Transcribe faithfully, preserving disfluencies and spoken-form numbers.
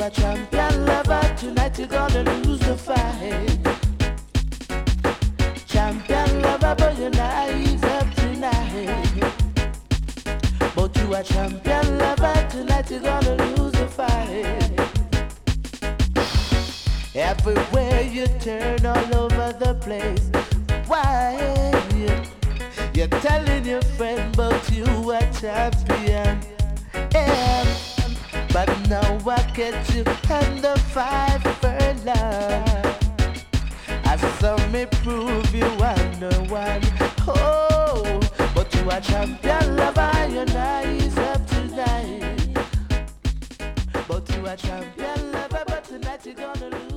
a champion lover, tonight you're gonna lose the fight. Champion lover, but you're not ease up tonight. But you a champion lover, tonight you're gonna lose the fight. Everywhere you turn, all over the place. Why? You're telling your friend about you a champion. Yeah. But now I get you under five furlong. I saw me prove you under one. Oh, but you a champion lover, you're nice up tonight. But you a champion lover, but tonight you're gonna lose.